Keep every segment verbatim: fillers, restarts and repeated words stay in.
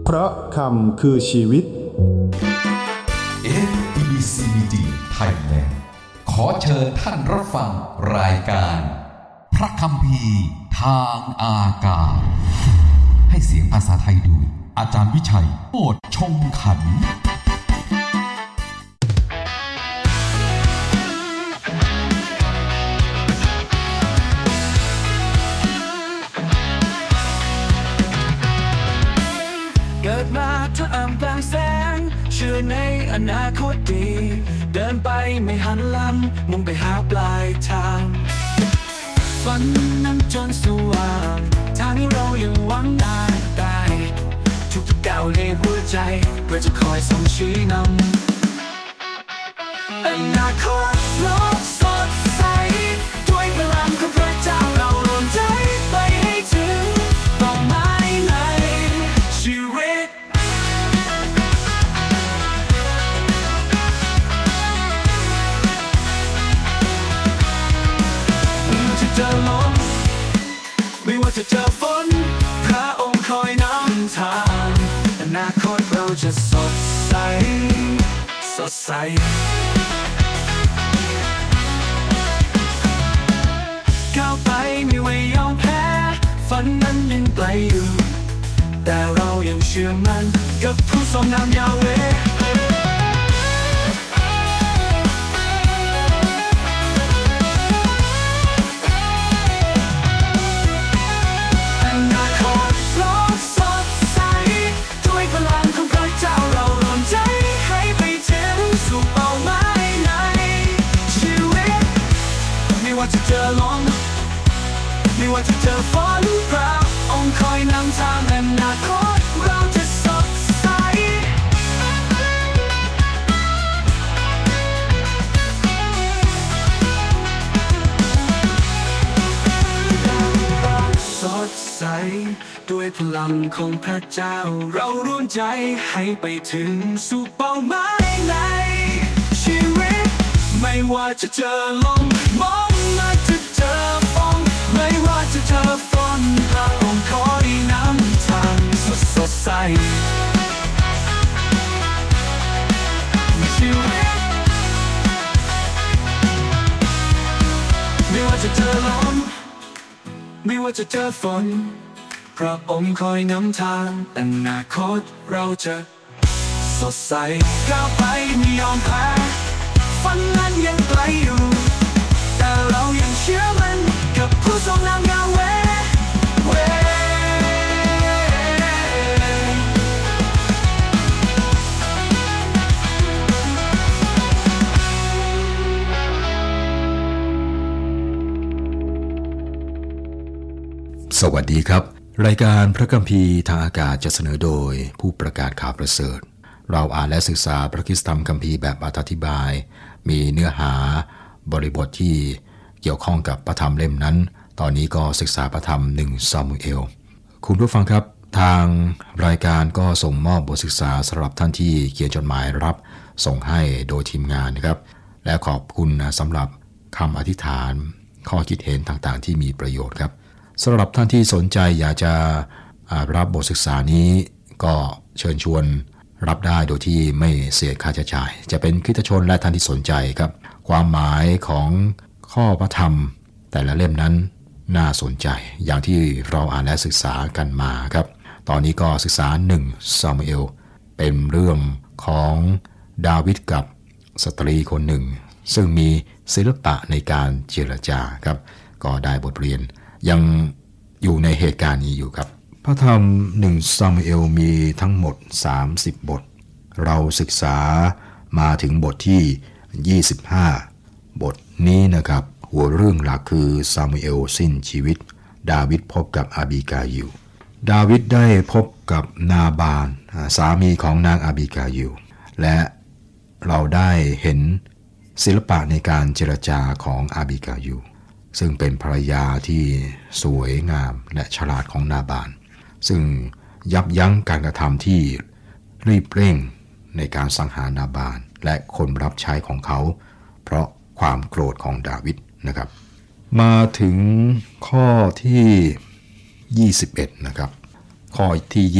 เพราะคำคือชีวิตเอ อี ซี บี ดี Thailand ขอเชิญท่านรับฟังรายการพระคัมภีร์ทางอากาศให้เสียงภาษาไทยโดยอาจารย์วิชัยโอษฐ์ชงขันธ์เกิดมาท่ามกลางแสงเชื่อในอนาคตดีเดินไปไม่หันหลังมุ่งไปหาปลายทางฝันนั้นจนสว่างทางที่เรายังหวังได้ได้ทุกๆก้าวในหัวใจเพื่อจะคอยส่องชี้นำอนาคตโลกสดใสด้วยพลังของพระเจ้าเรารวมใจไปให้ถึงเป้าหมายในชีวิตไม่ว่าจะเจอลมไม่ว่าจะเจอฝนพระองค์คอยนำทางอนาคตเราจะสดใสสดใสก้าวไปไม่ว่ายอมแพ้ฝันนั้นยังไกลอยู่แต่เรายังเชื่อมั่นกับผู้ทรงนามยาเวห์อนาคตโลกสดใสด้วยพลังของพระเจ้าเรารวมใจให้ไปถึงสู่เป้าหมายในชีวิตไม่ว่าจะเจอลมไม่ว่าจะเจอฝนพระองค์คอยนำทางอนาคตเราจะสดใสสดใสด้วยพลังของพระเจ้าเราร่วมใจให้ไปถึงสู่เป้าหมายในชีวิตไม่ว่าจะเจอลมมองมาจะเจอฝนไม่ว่าจะเจอฝนพระองค์คอยนำทางสดสดใสในชีวิตไม่ว่าจะเจอลมไม่ว่าจะเจอฝนพระองค์คอยนำทางอนาคตเราจะสดใสก้าวไปไม่ยอมแพ้ฝันนั้นยังไกลอยู่แต่เรายังเชื่อมั่นกับผู้ทรงนามยาเวห์เวสวัสดีครับรายการพระคัมภีร์ทางอากาศจะเสนอโดยผู้ประกาศข่าวประเสริฐเราอ่านและศึกษาพระคริสตธรรมคัมภีร์แบบอธิบายมีเนื้อหาบริบทที่เกี่ยวข้องกับพระธรรมเล่มนั้นตอนนี้ก็ศึกษาพระธรรมหนึ่งซามูเอลคุณผู้ฟังครับทางรายการก็ส่งมอบบทศึกษาสำหรับท่านที่เขียนจดหมายรับส่งให้โดยทีมงานนะครับและขอบคุณสำหรับคำอธิษฐานข้อคิดเห็นต่างๆที่มีประโยชน์ครับสำหรับท่านที่สนใจอยากจะรับบทศึกษานี้ก็เชิญชวนรับได้โดยที่ไม่เสียค่าใช้จ่ายจะเป็นคริสตชนและท่านที่สนใจครับความหมายของข้อพระธรรมแต่ละเล่มนั้นน่าสนใจอย่างที่เราอ่านและศึกษากันมาครับตอนนี้ก็ศึกษาหนึ่งซามูเอลเป็นเรื่องของดาวิดกับสตรีคนหนึ่งซึ่งมีศิลปะในการเจรจาครับก็ได้บทเรียนยังอยู่ในเหตุการณ์นี้อยู่ครับพระธรรมหนึ่งซามูเอลมีทั้งหมดสามสิบบทเราศึกษามาถึงบทที่ยี่สิบห้าบทนี้นะครับหัวเรื่องหลักคือซามูเอลสิ้นชีวิตดาวิดพบกับอาบิกายิลดาวิดได้พบกับนาบาลสามีของนางอาบิกายิลและเราได้เห็นศิลปะในการเจรจาของอาบิกายิลซึ่งเป็นภรรยาที่สวยงามและฉลาดของนาบาลซึ่งยับยั้งการกระทำที่รีบเร่งในการสังหารนาบาลและคนรับใช้ของเขาเพราะความโกรธของดาวิดนะครับมาถึงข้อที่ยี่สิบเอ็ดนะครับข้อที่ยี่สิบ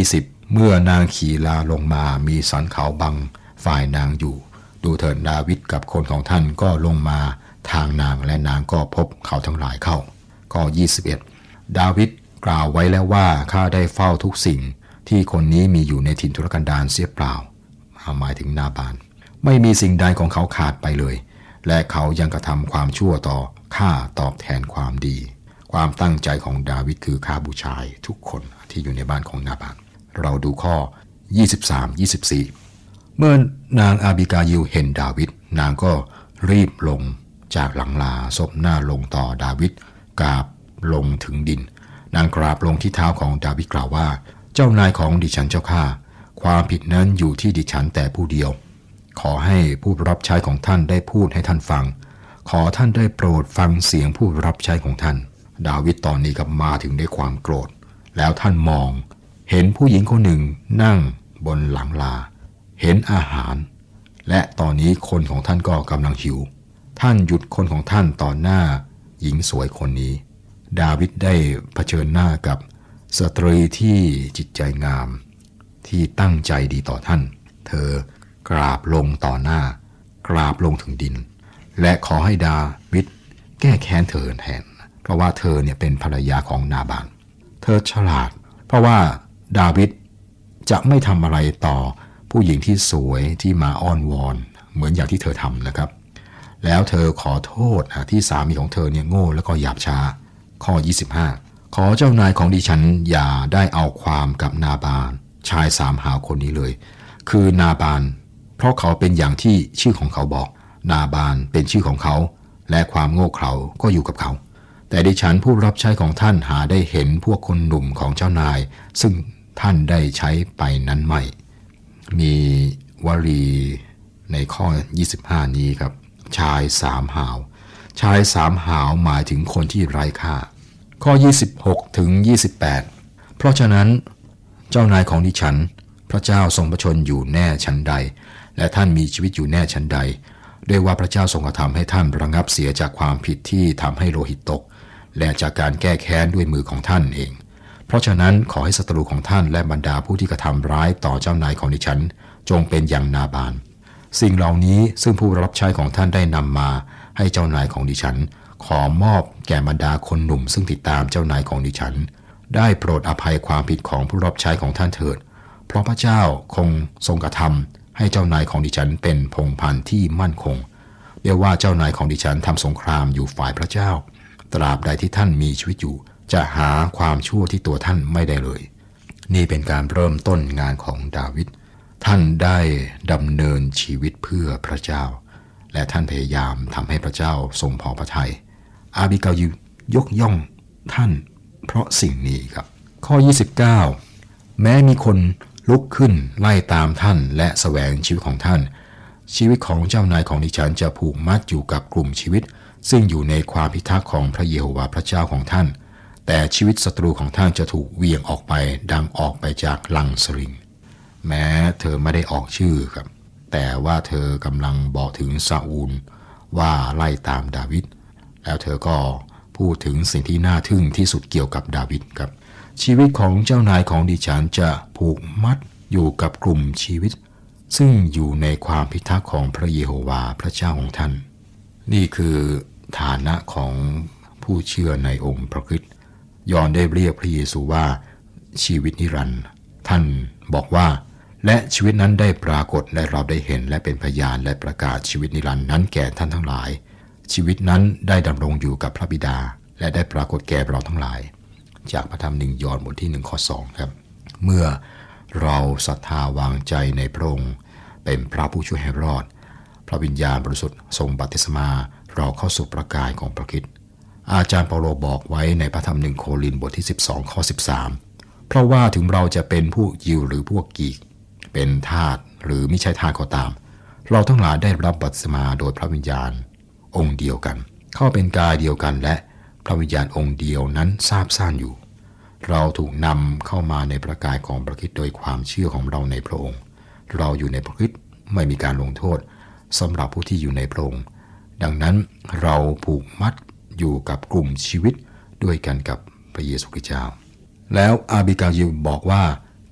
เมื่อนางขี่ลาลงมามีสันเขาบังฝ่ายนางอยู่ดูเถิดดาวิดกับคนของท่านก็ลงมาทางนางและนางก็พบเขาทั้งหลายเข้าข้อยี่สิบเอ็ดดาวิดกล่าวไว้แล้วว่าข้าได้เฝ้าทุกสิ่งที่คนนี้มีอยู่ในถิ่นทุรกันดารเสียเปล่าหมายถึงนาบานไม่มีสิ่งใดของเขาขาดไปเลยและเขายังกระทำความชั่วต่อข้าตอบแทนความดีความตั้งใจของดาวิดคือฆ่าบูชายทุกคนที่อยู่ในบ้านของนาบานเราดูข้อ ยี่สิบสาม ยี่สิบสี่ เมื่อนางอาบิกายิลเห็นดาวิดนางก็รีบลงจากหลังลาซบหน้าลงต่อดาวิดกราบลงถึงดินนางกราบลงที่เท้าของดาวิดกล่าวว่าเจ้านายของดิฉันเจ้าข้าความผิดนั้นอยู่ที่ดิฉันแต่ผู้เดียวขอให้ผู้รับใช้ของท่านได้พูดให้ท่านฟังขอท่านได้โปรดฟังเสียงผู้รับใช้ของท่านดาวิดตอนนี้ก็มาถึงด้วยความโกรธแล้วท่านมองเห็นผู้หญิงคนหนึ่งนั่งบนหลังลาเห็นอาหารและตอนนี้คนของท่านก็กำลังหิวท่านหยุดคนของท่านต่อหน้าหญิงสวยคนนี้ดาวิดได้เผชิญหน้ากับสตรีที่จิตใจงามที่ตั้งใจดีต่อท่านเธอกราบลงต่อหน้ากราบลงถึงดินและขอให้ดาวิดแก้แค้นเธอแทนเพราะว่าเธอเนี่ยเป็นภรรยาของนาบานเธอฉลาดเพราะว่าดาวิดจะไม่ทำอะไรต่อผู้หญิงที่สวยที่มาอ้อนวอนเหมือนอย่างที่เธอทำนะครับแล้วเธอขอโทษที่สามีของเธอเนี่ยโง่แล้วก็หยาบช้าข้อยี่สิบห้าขอเจ้านายของดิฉันอย่าได้เอาความกับนาบานชายสามหาวคนนี้เลยคือนาบานเพราะเขาเป็นอย่างที่ชื่อของเขาบอกนาบานเป็นชื่อของเขาและความโง่เขลาก็อยู่กับเขาแต่ดิฉันผู้รับใช้ของท่านหาได้เห็นพวกคนหนุ่มของเจ้านายซึ่งท่านได้ใช้ไปนั้นไม่มีวลีในข้อยี่สิบห้านี้ครับชายสามหาวชายสามหาวหมายถึงคนที่ไร้ค่าข้อยี่สิบหกถึงยี่สิบแปดเพราะฉะนั้นเจ้านายของดิฉันพระเจ้าทรงพระชนอยู่แน่ชั้นใดและท่านมีชีวิตอยู่แน่ชั้นใดด้วยว่าพระเจ้าทรงกระทำให้ท่านระงับเสียจากความผิดที่ทำให้โลหิตตกและจากการแก้แค้นด้วยมือของท่านเองเพราะฉะนั้นขอให้ศัตรูของท่านและบรรดาผู้ที่กระทำร้ายต่อเจ้านายของดิฉันจงเป็นอย่างนาบานสิ่งเหล่านี้ซึ่งผู้รับใช้ของท่านได้นำมาให้เจ้านายของดิฉันขอมอบแก่บรรดาคนหนุ่มซึ่งติดตามเจ้านายของดิฉันได้โปรดอภัยความผิดของผู้รับใช้ของท่านเถิดเพราะพระเจ้าคงทรงกระทำให้เจ้านายของดิฉันเป็นพงศ์พันธุ์ที่มั่นคงเรียกว่าเจ้านายของดิฉันทำสงครามอยู่ฝ่ายพระเจ้าตราบใดที่ท่านมีชีวิตอยู่จะหาความชั่วที่ตัวท่านไม่ได้เลยนี่เป็นการเริ่มต้นงานของดาวิดท่านได้ดำเนินชีวิตเพื่อพระเจ้าและท่านพยายามทำให้พระเจ้าทรงพอพระทัยอาบิกายิลยกย่องท่านเพราะสิ่งนี้ครับข้อยี่สิบเก้าแม้มีคนลุกขึ้นไล่ตามท่านและแสวงชีวิตของท่านชีวิตของเจ้านายของดิฉันจะผูกมัดอยู่กับกลุ่มชีวิตซึ่งอยู่ในความพิทักษ์ของพระเยโฮวาห์พระเจ้าของท่านแต่ชีวิตศัตรูของท่านจะถูกเหวี่ยงออกไปดังออกไปจากลังสริงแม้เธอไม่ได้ออกชื่อครับแต่ว่าเธอกำลังบอกถึงซาอูลว่าไล่ตามดาวิดแล้วเธอก็พูดถึงสิ่งที่น่าทึ่งที่สุดเกี่ยวกับดาวิดครับชีวิตของเจ้านายของดิฉันจะผูกมัดอยู่กับกลุ่มชีวิตซึ่งอยู่ในความพิทักษ์ของพระเยโฮวาห์พระเจ้าของท่านนี่คือฐานะของผู้เชื่อในองค์พระคริสต์ยอห์นได้เรียกพระเยซูว่าชีวิตนิรันดร์ท่านบอกว่าและชีวิตนั้นได้ปรากฏและเราได้เห็นและเป็นพยานและประกาศชีวิตนิรันดร์นั้นแก่ท่านทั้งหลายชีวิตนั้นได้ดำรงอยู่กับพระบิดาและได้ปรากฏแก่เราทั้งหลายจากพระธรรมหนึ่งยอห์นบทที่หนึ่งข้อสองครับเมื่อเราศรัทธาวางใจในพระองค์เป็นพระผู้ช่วยให้รอดพระวิญญาณบริสุทธิ์ทรงบัพติศมาเราเข้าสู่ประกายของพระคริสต์อาจารย์เปาโลบอกไว้ในพระธรรมหนึ่งโครินธ์บทที่สิบสองข้อสิบสามเพราะว่าถึงเราจะเป็นพวกยิวหรือพวกกีกเป็นทาสหรือไม่ใช่ทาสก็ตามเราทั้งหลายได้รับบัพติศมาโดยพระวิญญาณองค์เดียวกันเข้าเป็นกายเดียวกันและพระวิญญาณองค์เดียวนั้นทราบซ่านอยู่เราถูกนำเข้ามาในประกายของพระคริสต์โดยความเชื่อของเราในพระองค์เราอยู่ในพระคริสต์ไม่มีการลงโทษสำหรับผู้ที่อยู่ในพระองค์ดังนั้นเราผูกมัดอยู่กับกลุ่มชีวิตด้วยกันกับพระเยซูคริสต์เจ้าแล้วอาบิกายิลบอกว่า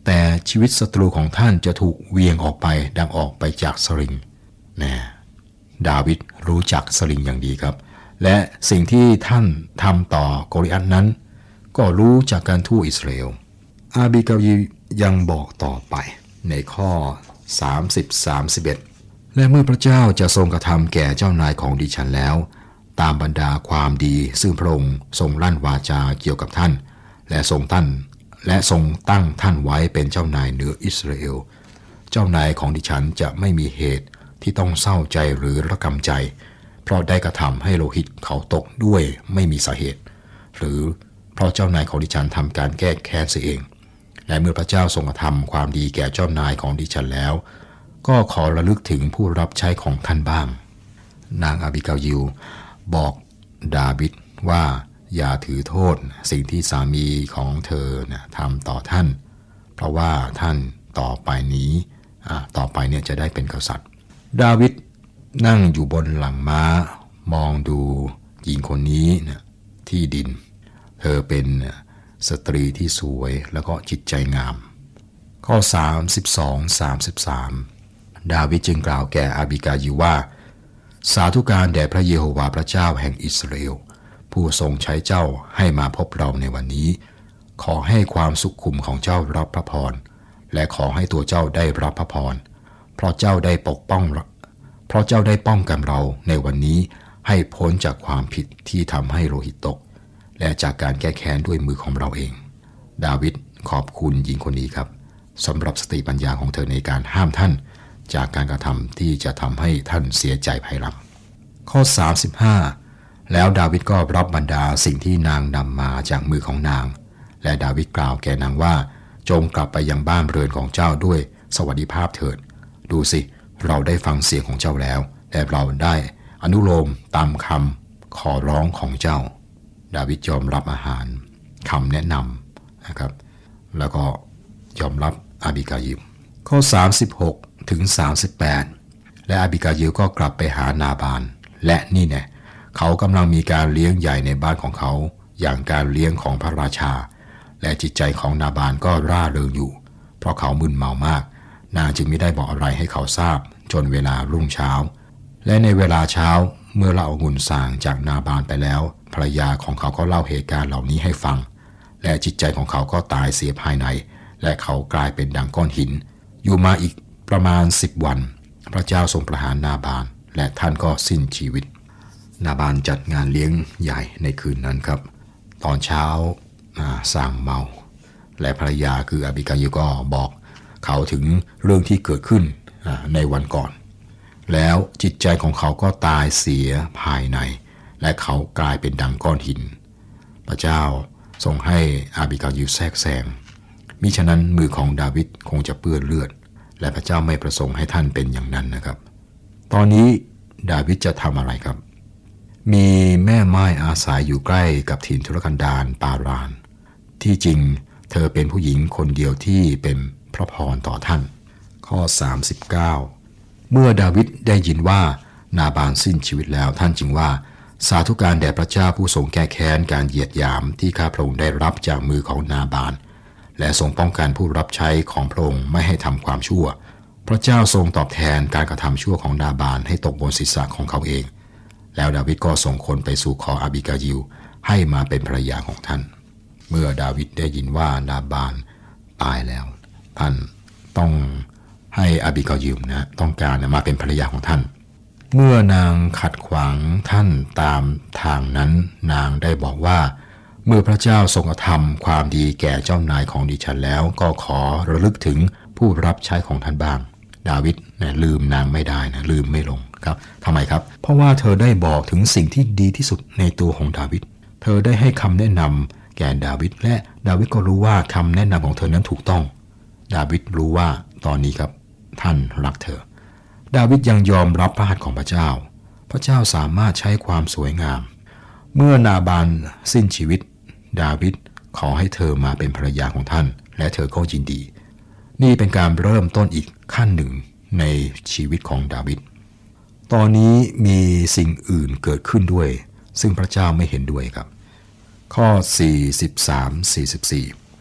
แต่ชีวิตศัตรูของท่านจะถูกเวียงออกไปดังออกไปจากสลิงนะดาวิดรู้จักสลิงอย่างดีครับและสิ่งที่ท่านทำต่อโกลิอัทนั้นก็รู้จากการทูตอิสราเอลอาบิกายิลยังบอกต่อไปในข้อสามสิบ สามสิบเอ็ดและเมื่อพระเจ้าจะทรงกระทำแก่เจ้านายของดิฉันแล้วตามบรรดาความดีซึ่งพระองค์ทรงลั่นวาจาเกี่ยวกับท่านและทรงตั้งและทรงตั้งท่านไว้เป็นเจ้านายเหนืออิสราเอลเจ้านายของดิฉันจะไม่มีเหตุที่ต้องเศร้าใจหรือระกำใจเพราะได้กระทำให้โลหิตเขาตกด้วยไม่มีสาเหตุหรือเพราะเจ้านายของดิฉันทำการแก้แค้นเสียเองและเมื่อพระเจ้าทรงกระทำความดีแก่เจ้านายของดิฉันแล้วก็ขอระลึกถึงผู้รับใช้ของท่านบ้างนางอาบิกายิลบอกดาวิดว่าอย่าถือโทษสิ่งที่สามีของเธอนะทำต่อท่านเพราะว่าท่านต่อไปนี้ต่อไปเนี่ยจะได้เป็นกษัตริย์ดาวิดนั่งอยู่บนหลังม้ามองดูหญิงคนนี้นะที่ดินเธอเป็นสตรีที่สวยแล้วก็จิตใจงามข้อสามสิบสอง สามสิบสามดาวิดจึงกล่าวแก่อาบิกายิลว่าสาธุการแด่พระเยโฮวาห์พระเจ้าแห่งอิสราเอลผู้ทรงใช้เจ้าให้มาพบเราในวันนี้ขอให้ความสุขุมของเจ้ารับพระพรและขอให้ตัวเจ้าได้รับพระพรเพราะเจ้าได้ปกป้องเพราะเจ้าได้ป้องกันเราในวันนี้ให้พ้นจากความผิดที่ทำให้โลหิตตกและจากการแก้แค้นด้วยมือของเราเองดาวิดขอบคุณหญิงคนนี้ครับสำหรับสติปัญญาของเธอในการห้ามท่านจากการกระทำที่จะทำให้ท่านเสียใจภายหลังข้อสามสิบห้าแล้วดาวิดก็รับบรรดาสิ่งที่นางนำมาจากมือของนางและดาวิดกล่าวแก่นางว่าจงกลับไปยังบ้านเรือนของเจ้าด้วยสวัสดิภาพเถิดดูสิเราได้ฟังเสียงของเจ้าแล้วและเราได้อนุโลมตามคำขอร้องของเจ้าดาวิดยอมรับอาหารคำแนะนำนะครับแล้วก็ยอมรับอาบิกายิลข้อสามสิบหกถึงสามสิบแปดและอาบิกายิลก็กลับไปหานาบาลและนี่แน่เขากำลังมีการเลี้ยงใหญ่ในบ้านของเขาอย่างการเลี้ยงของพระราชาและจิตใจของนาบาลก็ร่าเริงอยู่เพราะเขามึนเมามากนางจึงไม่ได้บอกอะไรให้เขาทราบจนเวลารุ่งเช้าและในเวลาเช้าเมื่อเล่าองุ่นส่างจากนาบาลไปแล้วภรรยาของเขาก็เล่าเหตุการณ์เหล่านี้ให้ฟังและจิตใจของเขาก็ตายเสียภายในและเขากลายเป็นดังก้อนหินอยู่มาอีกประมาณสิบวันพระเจ้าทรงประหารนาบาลและท่านก็สิ้นชีวิตนาบาลจัดงานเลี้ยงใหญ่ในคืนนั้นครับตอนเช้าสั่งเมาและภรรยาคืออาบิกายิลก็บอกเขาถึงเรื่องที่เกิดขึ้นในวันก่อนแล้วจิตใจของเขาก็ตายเสียภายในและเขากลายเป็นดังก้อนหินพระเจ้าทรงให้อาบิกายิลแทรกแซงมิฉะนั้นมือของดาวิดคงจะเปื้อนเลือดและพระเจ้าไม่ประสงค์ให้ท่านเป็นอย่างนั้นนะครับตอนนี้ดาวิดจะทำอะไรครับมีแม่ไม้อาศัยอยู่ใกล้กับถิ่นทุรกันดารปารานที่จริงเธอเป็นผู้หญิงคนเดียวที่เป็นพระพรต่อท่านข้อสามสิบเก้าเมื่อดาวิดได้ยินว่านาบาลสิ้นชีวิตแล้วท่านจึงว่าสาธุการแด่พระเจ้าผู้ทรงแก้แค้นการเหยียดหยามที่ข้าพระองค์ได้รับจากมือของนาบาลและทรงป้องกันผู้รับใช้ของพระองค์ไม่ให้ทำความชั่วพระเจ้าทรงตอบแทนการกระทำชั่วของนาบาลให้ตกบนศีรษะของเขาเองแล้วดาวิดก็ส่งคนไปสู่ขออาบิกายิลให้มาเป็นภรรยาของท่านเมื่อดาวิดได้ยินว่านาบาลตายแล้วท่านต้องให้อาบิกายิลนะต้องการมาเป็นภรรยาของท่านเมื่อนางขัดขวางท่านตามทางนั้นนางได้บอกว่าเมื่อพระเจ้าทรงกระทำความดีแก่เจ้านายของดิฉันแล้วก็ขอระลึกถึงผู้รับใช้ของท่านบ้างดาวิดนะลืมนางไม่ได้นะลืมไม่ลงครับทำไมครับเพราะว่าเธอได้บอกถึงสิ่งที่ดีที่สุดในตัวของดาวิดเธอได้ให้คำแนะนำแก่ดาวิดและดาวิดก็รู้ว่าคำแนะนำของเธอนั้นถูกต้องดาวิดรู้ว่าตอนนี้ครับท่านรักเธอดาวิดยังยอมรับพระหัตถ์ของพระเจ้าพระเจ้าสามารถใช้ความสวยงามเมื่อนาบาลสิ้นชีวิตดาวิดขอให้เธอมาเป็นภรรยาของท่านและเธอก็ยินดีนี่เป็นการเริ่มต้นอีกขั้นหนึ่งในชีวิตของดาวิดตอนนี้มีสิ่งอื่นเกิดขึ้นด้วยซึ่งพระเจ้าไม่เห็นด้วยครับข้อสี่สิบสาม สี่สิบสี่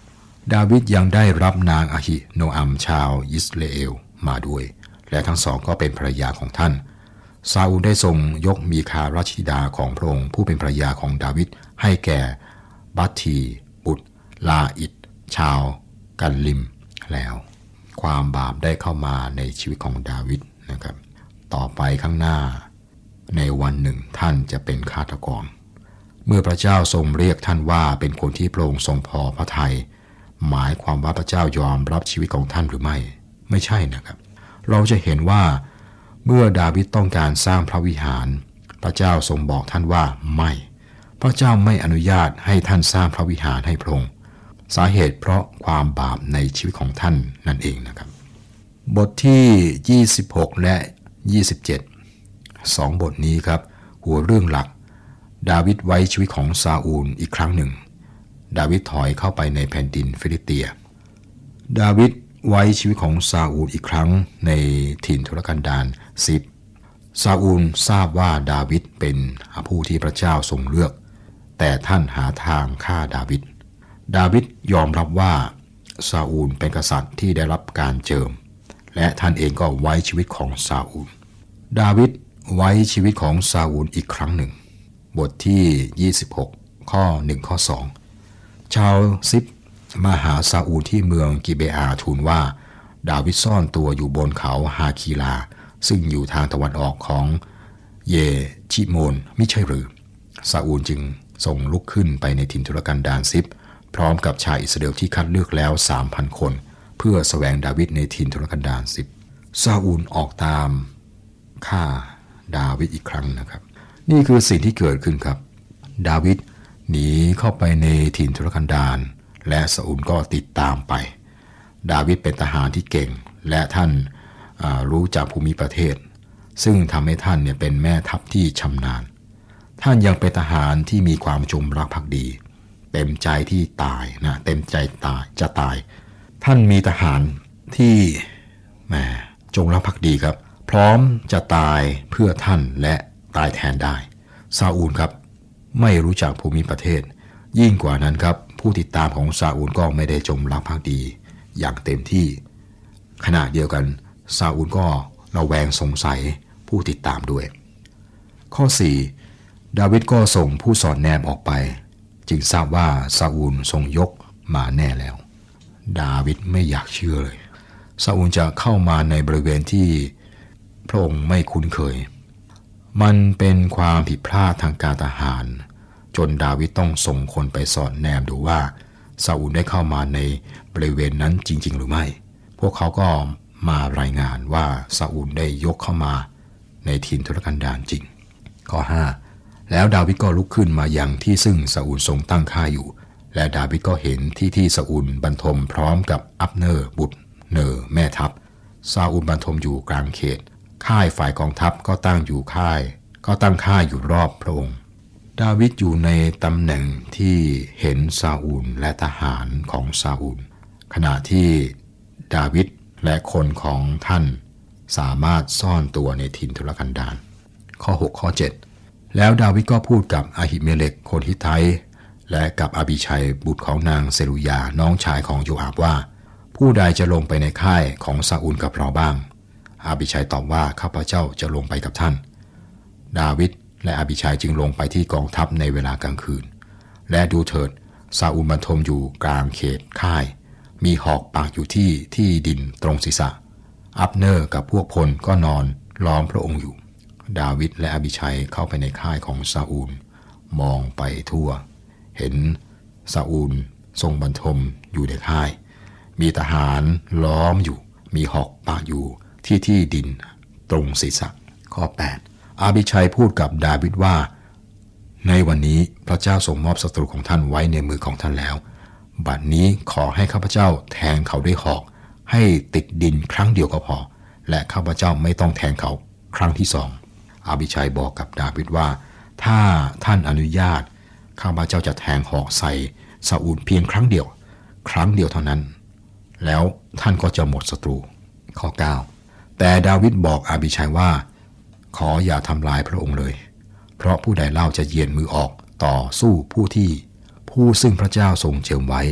ดาวิดยังได้รับนางอหิโนอัมชาวอิสราเอลมาด้วยและทั้งสองก็เป็นภรรยาของท่านซาอูลได้ทรงยกมีคาราชธิดาของพระองค์ผู้เป็นภรรยาของดาวิดให้แก่บัตทีบุตรลาอิดชาวกันลิมแล้วความบาปได้เข้ามาในชีวิตของดาวิดนะครับต่อไปข้างหน้าในวันหนึ่งท่านจะเป็นฆาตกรเมื่อพระเจ้าทรงเรียกท่านว่าเป็นคนที่พระองค์ทรงพอพระทัยหมายความว่าพระเจ้ายอมรับชีวิตของท่านหรือไม่ไม่ใช่นะครับเราจะเห็นว่าเมื่อดาวิดต้องการสร้างพระวิหารพระเจ้าทรงบอกท่านว่าไม่พระเจ้าไม่อนุญาตให้ท่านสร้างพระวิหารให้พระองค์สาเหตุเพราะความบาปในชีวิตของท่านนั่นเองนะครับบทที่ยี่สิบหกและยี่สิบเจ็ดสองบทนี้ครับหัวเรื่องหลักดาวิดไว้ชีวิตของซาอูลอีกครั้งหนึ่งดาวิดถอยเข้าไปในแผ่นดินฟิลิสเตียดาวิดไว้ชีวิตของซาอูลอีกครั้งในถิ่นทุรกันดารซิบซาอูลทราบว่าดาวิดเป็นผู้ที่พระเจ้าทรงเลือกแต่ท่านหาทางฆ่าดาวิดดาวิดยอมรับว่าซาอูลเป็นกษัตริย์ที่ได้รับการเจิมและท่านเองก็ไว้ชีวิตของซาอูลดาวิดไว้ชีวิตของซาอูลอีกครั้งหนึ่งบทที่ยี่สิบหกข้อหนึ่งข้อสองชาวซิบมาหาซาอูลที่เมืองกิเบอาทูลว่าดาวิดซ่อนตัวอยู่บนเขาฮาคีลาซึ่งอยู่ทางตะวันออกของเยชิโมนไม่ใช่หรือซาอูลจึงส่งลุกขึ้นไปในถิ่นทุรกันดารซิบพร้อมกับชายอิสราเอลที่คัดเลือกแล้ว สามพัน คนเพื่อแสวงดาวิดในถิ่นทุรกันดารซิบซาอูลออกตามฆ่าดาวิดอีกครั้งนะครับนี่คือสิ่งที่เกิดขึ้นครับดาวิดหนีเข้าไปในถิ่นทุรกันดารและซาอูลก็ติดตามไปดาวิดเป็นทหารที่เก่งและท่านรู้จักภูมิประเทศซึ่งทำให้ท่านเนี่ยเป็นแม่ทัพที่ชำนาญท่านยังเป็นทหารที่มีความจงรักภักดีเต็มใจที่ตายนะเต็มใจตายจะตายท่านมีทหารที่แหมจงรักภักดีครับพร้อมจะตายเพื่อท่านและตายแทนได้ซาอูลครับไม่รู้จักภูมิประเทศยิ่งกว่านั้นครับผู้ติดตามของซาอูลก็ไม่ได้จงรักภักดีอย่างเต็มที่ขณะเดียวกันซาอูลก็ระแวงสงสัยผู้ติดตามด้วยข้อสี่ดาวิดก็ส่งผู้สอดแนมออกไปจึงทราบว่าซาอูลทรงยกมาแน่แล้วดาวิดไม่อยากเชื่อเลยซาอูลจะเข้ามาในบริเวณที่พระองค์ไม่คุ้นเคยมันเป็นความผิดพลาดทางการทหารจนดาวิดต้องส่งคนไปสอดแนมดูว่าซาอูลได้เข้ามาในบริเวณนั้นจริงๆหรือไม่พวกเขาก็มารายงานว่าซาอูลได้ยกเข้ามาในถิ่นทุรกันดารจริงข้อห้าแล้วดาวิดก็ลุกขึ้นมายังที่ซึ่งซาอูลทรงตั้งค่ายอยู่และดาวิดก็เห็นที่ที่ซาอูลบรรทมพร้อมกับอับเนอร์บุตรเนอร์แม่ทัพซาอูลบรรทมอยู่กลางเขตค่ายฝ่ายกองทัพก็ตั้งอยู่ค่ายก็ตั้งค่ายอยู่รอบพระองค์ดาวิดอยู่ในตำแหน่งที่เห็นซาอูลและทหารของซาอูลขณะที่ดาวิดและคนของท่านสามารถซ่อนตัวในถิ่นทุรกันดารข้อหกข้อเจ็ดแล้วดาวิดก็พูดกับอาหิเมเลคคนฮิตไทและกับอาบิชัยบุตรของนางเซรุยาน้องชายของโยอาบว่าผู้ใดจะลงไปในค่ายของซาอูลกับเราบ้างอาบิชัยตอบว่าข้าพเจ้าจะลงไปกับท่านดาวิดและอาบิชัยจึงลงไปที่กองทัพในเวลากลางคืนและดูเถิดซาอูลบรรทมอยู่กลางเขตค่ายมีหอกปักอยู่ที่ที่ดินตรงศีรษะอับเนอร์กับพวกพลก็นอนล้อมพระองค์อยู่ดาวิดและอาบิชัยเข้าไปในค่ายของซาอูลมองไปทั่วเห็นซาอูลทรงบรรทมอยู่ในค่ายมีทหารล้อมอยู่มีหอกปักอยู่ที่ที่ดินตรงศีรษะข้อแปดอาบิชัยพูดกับดาวิดว่าในวันนี้พระเจ้าทรงมอบศัตรูของท่านไว้ในมือของท่านแล้วบัดนี้ขอให้ข้าพเจ้าแทงเขาด้วยหอกให้ติดดินครั้งเดียวก็พอและข้าพเจ้าไม่ต้องแทงเขาครั้งที่สองอาบิชัยบอกกับดาวิดว่าถ้าท่านอนุญาตข้าพเจ้าจะแทงหอกใส่ซาอูลเพียงครั้งเดียวครั้งเดียวเท่านั้นแล้วท่านก็จะหมดศัตรูข้อเก้าแต่ดาวิดบอกอาบิชัยว่าขออย่าทำลายพระองค์เลยเพราะผู้ใดเล่าจะเยียนมือออกต่อสู้ผู้ที่ผู้ซึ่งพระเจ้าทรงเจิมไว้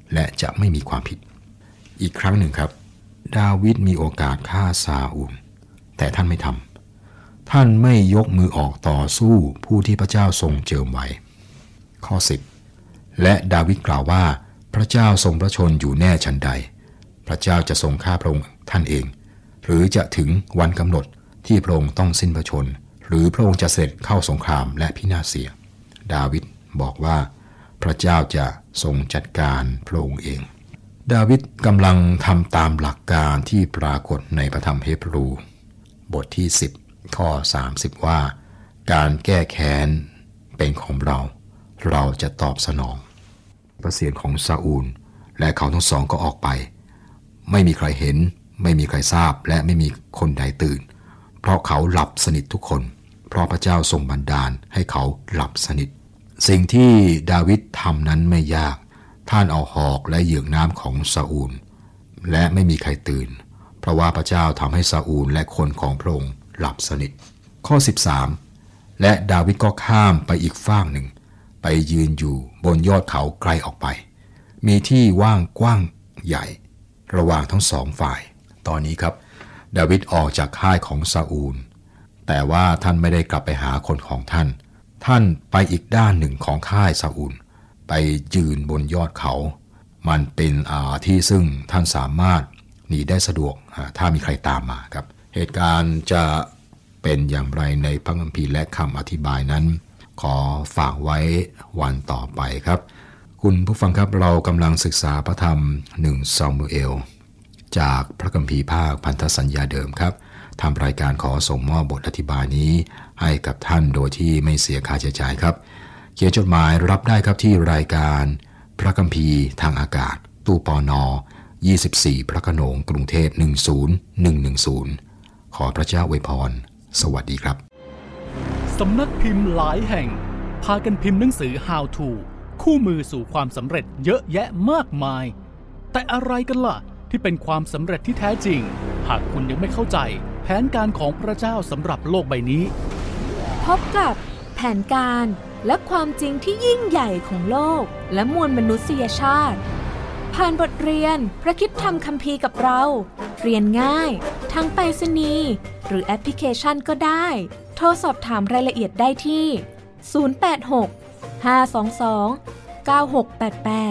และจะไม่มีความผิดอีกครั้งหนึ่งครับดาวิดมีโอกาสฆ่าซาอูลแต่ท่านไม่ทำท่านไม่ยกมือออกต่อสู้ผู้ที่พระเจ้าทรงเจิมไว้ข้อสิบและดาวิดกล่าวว่าพระเจ้าทรงพระชนอยู่แน่ฉันใดพระเจ้าจะทรงฆ่าพระองค์ท่านเองหรือจะถึงวันกำหนดที่พระองค์ต้องสิ้นพระชนหรือพระองค์จะเสด็จเข้าสงครามและพินาศเสียดาวิดบอกว่าพระเจ้าจะทรงจัดการพระองค์เองดาวิดกำลังทำตามหลักการที่ปรากฏในพระธรรมเฮบรูบทที่สิบข้อสามสิบว่าการแก้แค้นเป็นของเราเราจะตอบสนองพระเศียรของซาอูลและเขาทั้งสองก็ออกไปไม่มีใครเห็นไม่มีใครทราบและไม่มีคนใดตื่นเพราะเขาหลับสนิททุกคนเพราะพระเจ้าทรงบันดาลให้เขาหลับสนิทสิ่งที่ดาวิดทำนั้นไม่ยากท่านเอาหอกและเหยือกน้ำของซาอูลและไม่มีใครตื่นเพราะว่าพระเจ้าทำให้ซาอูลและคนของพระองค์หลับสนิทข้อสิบสามและดาวิดก็ข้ามไปอีกฟากหนึ่งไปยืนอยู่บนยอดเขาไกลออกไปมีที่ว่างกว้างใหญ่ระหว่างทั้งสองฝ่ายตอนนี้ครับดาวิดออกจากค่ายของซาอูลแต่ว่าท่านไม่ได้กลับไปหาคนของท่านท่านไปอีกด้านหนึ่งของค่ายซาอูลไปยืนบนยอดเขามันเป็นที่ซึ่งท่านสามารถหนีได้สะดวกถ้ามีใครตามมาครับเหตุการณ์จะเป็นอย่างไรในพระคัมภีร์และคำอธิบายนั้นขอฝากไว้วันต่อไปครับคุณผู้ฟังครับเรากำลังศึกษาพระธรรมหนึ่งซามูเอลจากพระคัมภีร์ภาคพันธสัญญาเดิมครับทำรายการขอส่งมอบบทอธิบายนี้ให้กับท่านโดยที่ไม่เสียค่าใช้จ่ายครับเขียนจดหมายรับได้ครับที่รายการพระคัมภีร์ทางอากาศตู้ปนยี่สิบสี่พระโขนงกรุงเทพหนึ่งศูนย์หนึ่งหนึ่งศูนย์ขอพระเจ้าอวยพรสวัสดีครับสำนักพิมพ์หลายแห่งพากันพิมพ์หนังสือ How to คู่มือสู่ความสำเร็จเยอะแยะมากมายแต่อะไรกันล่ะที่เป็นความสำเร็จที่แท้จริงหากคุณยังไม่เข้าใจแผนการของพระเจ้าสำหรับโลกใบนี้พบกับแผนการและความจริงที่ยิ่งใหญ่ของโลกและมวลมนุษยชาติผ่านบทเรียนพระคริสตธรรมคัมภีร์กับเราเรียนง่ายทั้งไปรษณีย์หรือแอปพลิเคชันก็ได้โทรสอบถามรายละเอียดได้ที่ศูนย์ แปด หก ห้า สอง สอง เก้า หก แปด แปด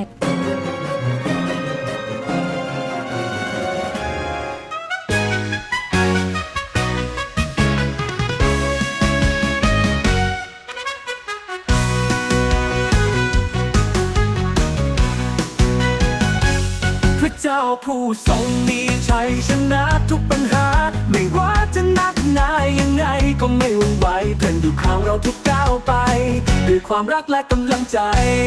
เจ้าผู้ทรงมีชัยชนะทุกปัญหาไม่ว่าจะหนักหนายังไงก็ไม่หวั่นไหวเพื่อนอยู่ข้างเราทุกก้าวไปด้วยความรักและกำลังใจ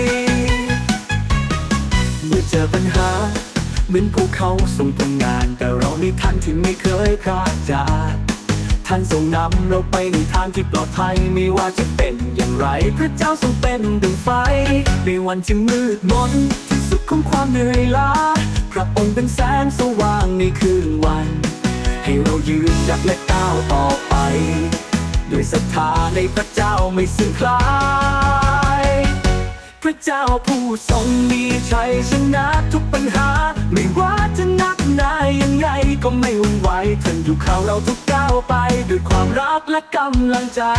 เมื่อเจอปัญหาเหมือนภูเขาทรงทำงานแต่เราในท่านที่ไม่เคยขาดจากท่านทรงนำเราไปในทางที่ปลอดภัยไม่ว่าจะเป็นอย่างไรพระเจ้าทรงเป็นดังไฟในวันที่มืดมนที่สุดของความเหนื่อยล้าพระองค์เป็นแสงสว่างในคืนวันให้เรายืนหยัดและก้าวต่อไปด้วยศรัทธาในพระเจ้าไม่สูญคลายพระเจ้าผู้ทรงมีชัยชนะทุกปัญหาไม่ว่าจะหนักหนายังไงก็ไม่หวั่นไหวท่านอยู่ข้างเราทุกก้าวไปด้วยความรักและกำลังใจ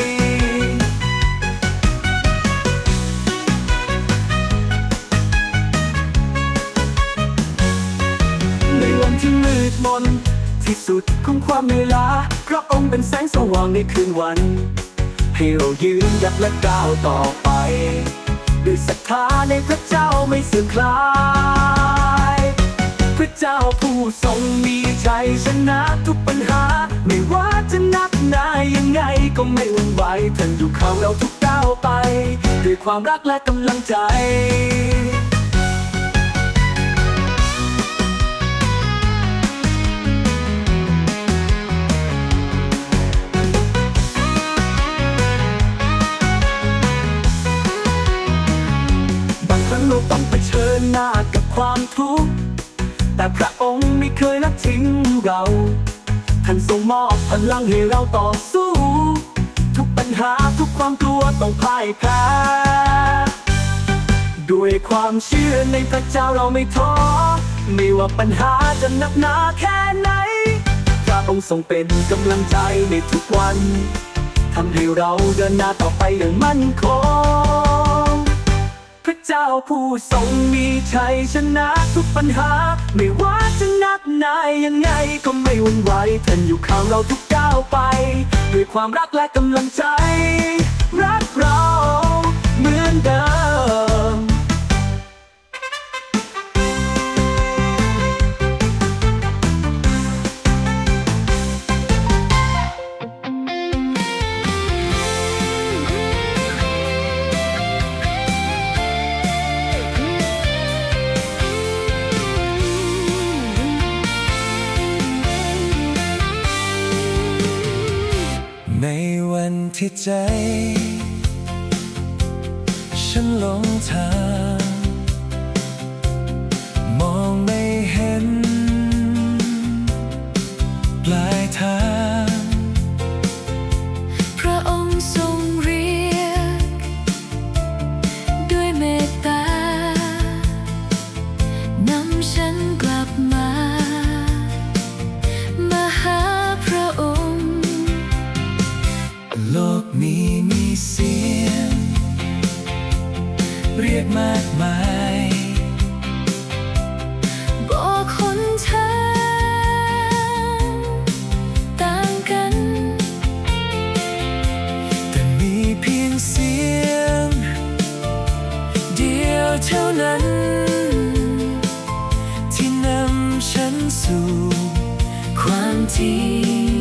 ในวันที่มืดมนที่สุดของความเหนื่อยล้าพระองค์เป็นแสงสว่างในคืนวันให้เรายืนหยัดและก้าวต่อไปด้วยศรัทธาในพระเจ้าไม่เสื่อมคลายพระเจ้าผู้ทรงมีชัยชนะทุกปัญหาไม่ว่าจะหนักหนายังไงก็ไม่หวั่นไหวท่านอยู่ข้างเราทุกก้าวไปด้วยความรักและกำลังใจเราต้องเผชิญหน้ากับความทุกข์แต่พระองค์ไม่เคยละทิ้งเราท่านทรงมอบพลังให้เราต่อสู้ทุกปัญหาทุกความกลัวต้องพ่ายแพ้ด้วยความเชื่อในพระเจ้าเราไม่ท้อไม่ว่าปัญหาจะหนักหนาแค่ไหนพระองค์ทรงเป็นกำลังใจในทุกวันทำให้เราเดินหน้าต่อไปอย่างมั่นคงพระเจ้าผู้ทรงมีชัยชนะทุกปัญหาไม่ว่าจะหนักหนายังไงก็ไม่หวั่นไหวท่านอยู่ข้างเราทุกก้าวไปด้วยความรักและกำลังใจรักเราเหมือนเดิมในวันที่ใจฉันหลงทางมองไม่เห็นปลายทางพระองค์ทรงเรียกด้วยเมตตานำฉันกลับมามาหาพระองค์โลกนี้มีเสียงเรียกมากมายบอกหนทางต่างกันแต่มีเพียงเสียงเดียวเท่านั้นที่นำฉันสู่ความจริง